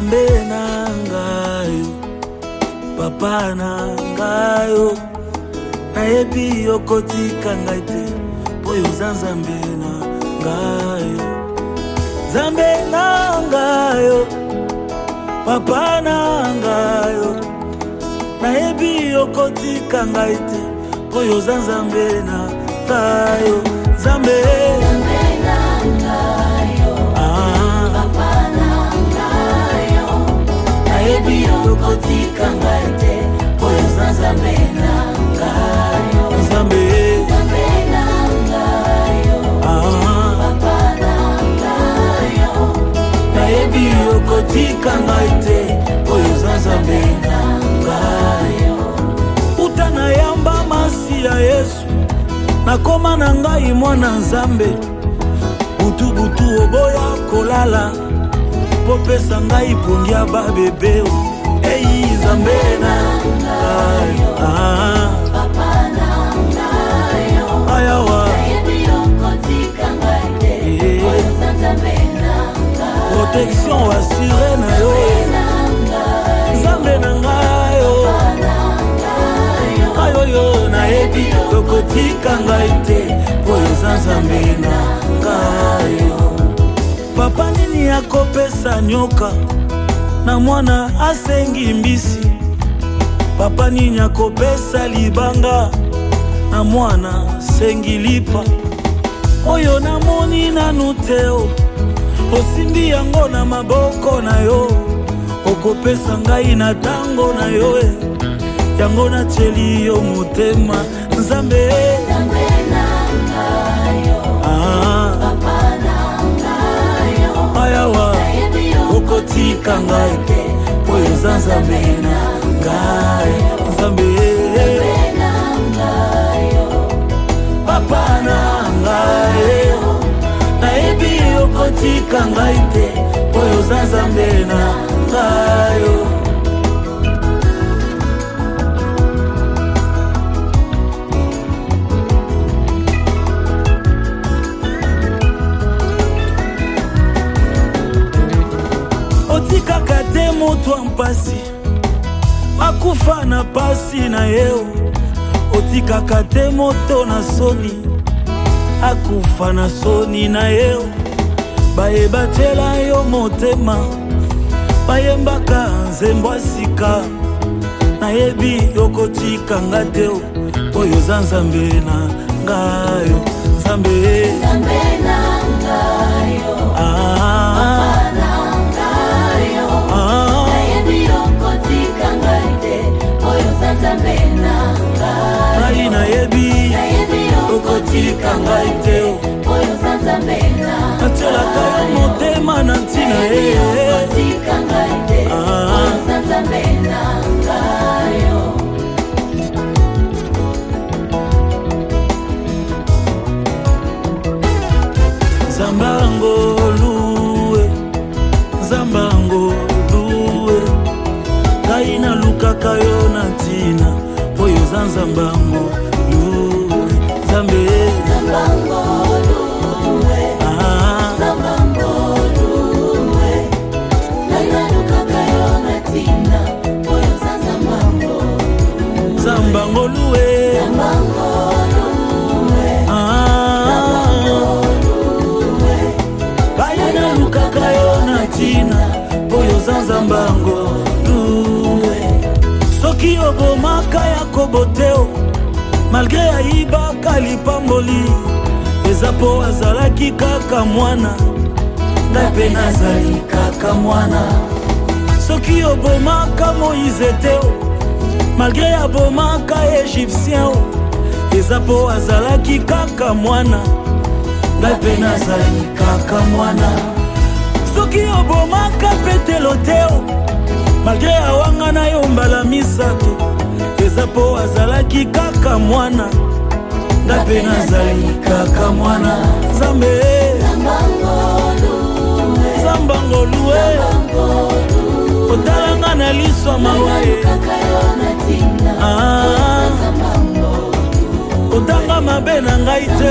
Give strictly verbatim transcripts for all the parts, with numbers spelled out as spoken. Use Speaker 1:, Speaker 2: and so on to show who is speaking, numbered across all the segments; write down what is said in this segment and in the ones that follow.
Speaker 1: Nzambe na ngayo, papa na ngayo, nayebi yokotika ngai te, po yoza Nzambe na ngayo. Nzambe na ngayo, papa na ngayo, nayebi yokotika ngai te, po yoza Nzambe na ngayo. Nzambe
Speaker 2: na ngayo,
Speaker 1: ah,
Speaker 2: papa na ngayo, nayebi yokotika ngai te, po yoza Nzambe na ngayo.
Speaker 1: Nzambe
Speaker 2: Nzambe na ngayo,
Speaker 1: ah,
Speaker 2: papa na ngayo,
Speaker 1: nayebi yokotika ngai te, po yoza Nzambe na ngayo. Utana yamba masi ya Yesu, nakoma na ngai mwana Nzambe. Butu butu oboya kolala, popesa ngai pongia ba bebeo. Eyi Nzambe na ngayo, ah,
Speaker 2: papa na ngayo,
Speaker 1: ayawa
Speaker 2: nayebi yokotika ngai te, po yoza Nzambe na ngayo.
Speaker 1: protection assuré na yo. Nzambe na ngayo, ayo yo nayebi yokotika ngai te, po yoza Nzambe na ngayo. Papa nini akopesa nyoka na mwana asengi mbisi? Papa nini akopesa libanga na mwana sengi lipa? Oyo namoni nanu teo, osimbi yango na maboko na yo, okopesa ngai na tango na yo, eh. Yango na cheli yo motema. Nzambe
Speaker 2: Nzambe na ngayo,
Speaker 1: ah,
Speaker 2: papa na ngayo,
Speaker 1: ayawa
Speaker 2: nayebi
Speaker 1: okotika ngai te, po yoza Nzambe na ngayo. Nzambe
Speaker 2: na ngayo,
Speaker 1: papa na ngayo, nayebi yokotika ngai te, po yoza Nzambe na ngayo. Otikaka te moto mpasi akufa na pasi na yeo, otikaka te moto na soni akufa na soni na yeo. Bayebatela yo motema, bayembaka nzembo asika, nayebi yokotika nga te, po yoza Nzambe na ngayo. Nzambe
Speaker 2: Nzambe na ngayo,
Speaker 1: ah,
Speaker 2: papa na ngayo,
Speaker 1: ah,
Speaker 2: nayebi yokotika ngai te, po yoza Nzambe na ngayo.
Speaker 1: ngai nayebi
Speaker 2: Nayebi
Speaker 1: yokotika ngai te,
Speaker 2: po yoza Nzambe na
Speaker 1: natielaka yo motema na ntina ye.
Speaker 2: yokotika ngai te, po
Speaker 1: Ah.
Speaker 2: yoza Nzambe na ngayo.
Speaker 1: Zambangoluwe, Zambangoluwe, ngai nalukaka yo na ntina, po yoza Nzambangoluwe. Nzambe
Speaker 2: Zambangoluwe,
Speaker 1: ah,
Speaker 2: Zambangoluwe, ngai nalukaka yo na ntina, po yoza Zambangoluwe.
Speaker 1: Zambangoluwe,
Speaker 2: Zambangoluwe,
Speaker 1: ah, ngai nalukaka yo na ntina, po yoza Nzambangoluwe. Soki obomaka ya koboteo, malgré ayibaka lipamboli, eza po azalaki kaka mwana, ngai mpe nazali kaka mwana. Soki obomaka Moïse teo, malgré abomaka Egyptien, eza po azalaki kaka mwana, ngai mpe nazali kaka mwana. Soki obomaka Petelo teo, malgré awanga na yo mbala misato, eza po azalaki kaka mwana, ngai mpe nazali kaka mwana. Nzambe
Speaker 2: Zambangoluwe,
Speaker 1: Zambangoluwe, otalanga na liso mawa ye,
Speaker 2: nalukaka yo na ntina,
Speaker 1: ah, otanga mabe na ngai te.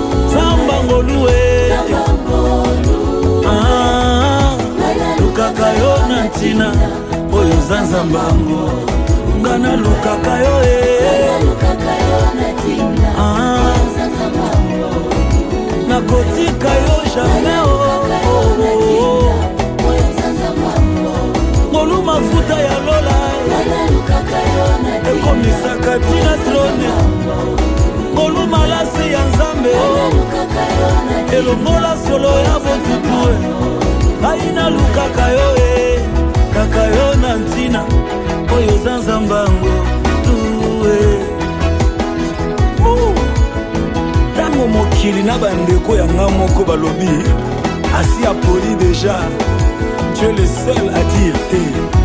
Speaker 1: Zambangoluwe, ah, lukaka yo na ntina oyo za nzambango nga nalukaka yo nakotika yo jamais ngolu mafuta ya lola ekomisaka tina trone ngolu malasi ya nzambe elongola solo ya botutue ngai nalukaka yo e kaka yo na ntina oyo za nzambango tue ntango mokili na bandeko yanga moko balobi asi apoli deja tu es le seul à dire te